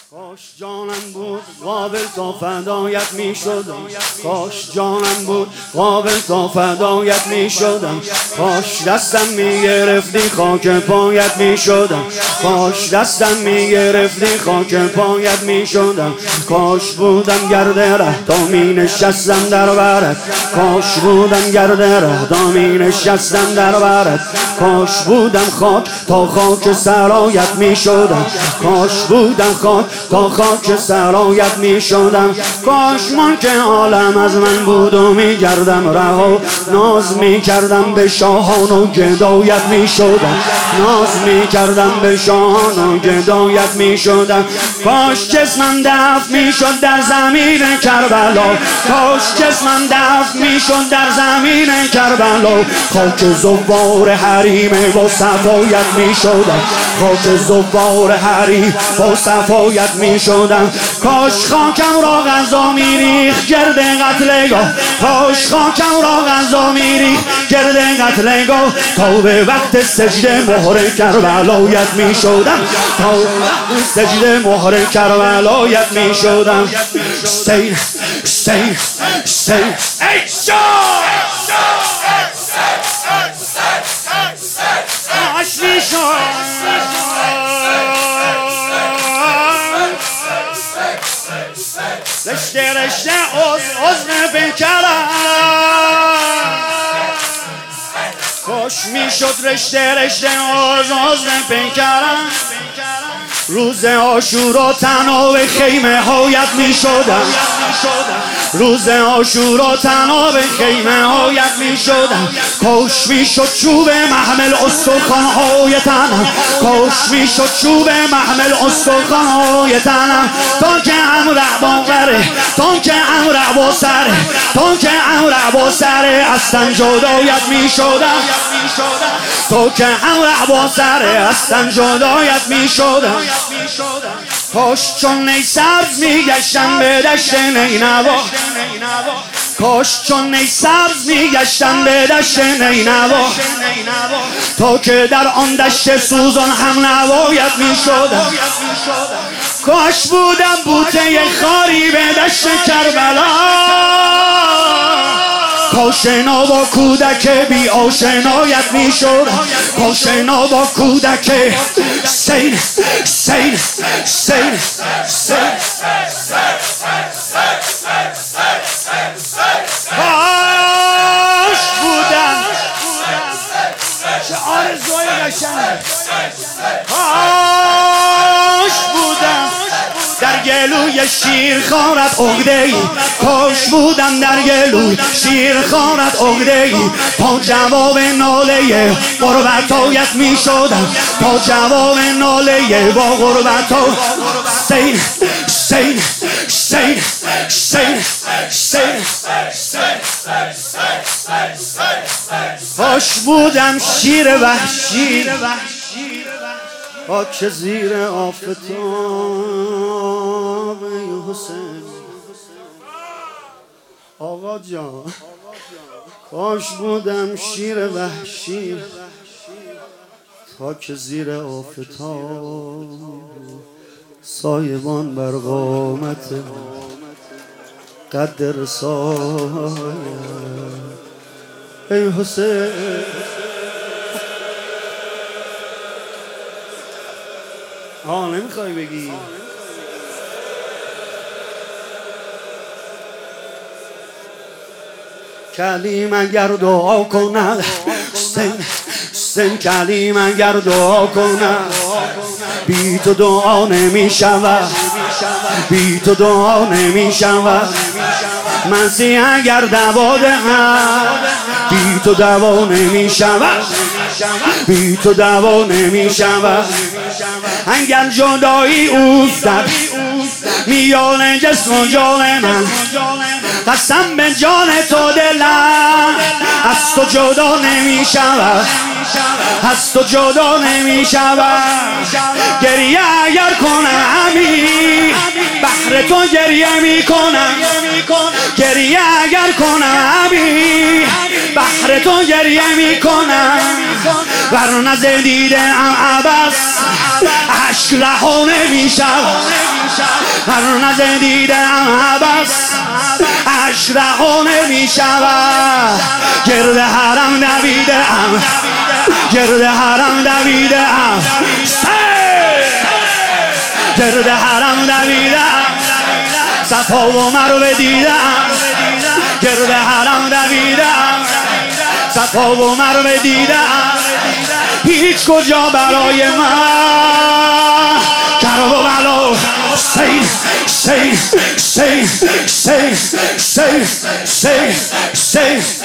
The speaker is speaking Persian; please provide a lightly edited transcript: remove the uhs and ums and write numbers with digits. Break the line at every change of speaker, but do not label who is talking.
کاش جانم بود قابل تا فدایت می شدم، کاش جانم بود قابل تا فدایت می شدم، کاش دستم می گرفتی خاک پایت می شدم، کاش دستم می گرفتی خاک پایت می شدم، کاش بودم گرد ره تا می نشستم در برت، کاش بودم گرد ره تا می نشستم در برت، کاش بودم خاک تا خاک سرایت می شدم، کاش بودم خاک تا خاک سرایت می شدم، کاش ملک عالم از من بود و می گردم رها، ناز می کردم به شاهان و گدایت می شدم، ناز می کردم به شاهان و گدایت می شدم، کاش جسمم دفن می شد در زمین کربلا، کاش جسمم دفن می شد در زمین کربلا، خاک زوار حریم با صفایت می شدم، خاک زوار حریم با صفایت می شدم، کاش خاکم را غذا می ریخت گرد قتلگاه، کاش خاکم را غذا می ریخت گرد قتلگاه، تا به وقت سجده مهر کربلایت می شدم، تا به وقت سجده مهر کربلایت می شدم. سین سین سین ای شاه کاش می شد رشته رشته عذر بکرم، کاش می شد رشته رشته عذر بکرم، روز عاشورا تنها به خیمه هایت می شدم، روز عاشورا تنها به خیمه هایت می شدم، کاش می شد چوب محمل استخوان های تنم، کاش می شد چوب محمل استخوان های تنم، تا که امر باوره، تا که امر با سره، تا که امر با سره اصلا جدایت می شدم، تا که امر با سره اصلا جدایت می شدم، کاش چون نی سبز می گشتم به دشت نینوا، کاش چون نی سبز می گشتم به دشت نینوا، تا که در آن دشت سوزان هم نوایت می شدم، کاش بودم بوته خاری به دشت کربلا، کاشنا با کودک بی آشنایت می شدم، کاشنا با کودک سین سین سین سین کاش بودم چه آرزوی قشنگ، کاش بودم در گلوی شیر خارت عقده‌ای، کاش بودم در گلوی شیر خارت عقده‌ای، تا جواب ناله غربتایت می شدم، تا جواب ناله با غربتا سین سین سین سین سین کاش بودم شیر وحشی خاک زیر آفتاب حسین آقا جان، کاش بودم شیر وحشی خاک زیر آفتاب، سایبان بر قامت قد رسایت ای حسین. نمیخوای بگی کلیم اگر دعا کند سن کلیم اگر دعا کند بی تو دعا نمی شود، بی تو دعا نمی شود، مسیح اگر دوا دهد بی تو دوا نمی شود، بی تو دوا نمی شود، اگر جدایی افتد میان جسم و جان من، قسم به جان تو دلم از تو جدا نمی شود، از تو جدا نمی شود، گریه اگر کنمی بهر تو گریه می کنم، گریه اگر کنمی بهر تو گریه می کنم، ورنه ز دیده ام عبث اشک رها نمی شود. هر نظر دیدم عباس اشرق نمی شود گرد حرم دویدم گرد حرم دویدم گرد حرم دویدم صفا و مروه دیدم گرد حرم دویدم صفا و مروه دیدم هیچ کجا برای من کرب و بلا سی سی سی سی سی سی سی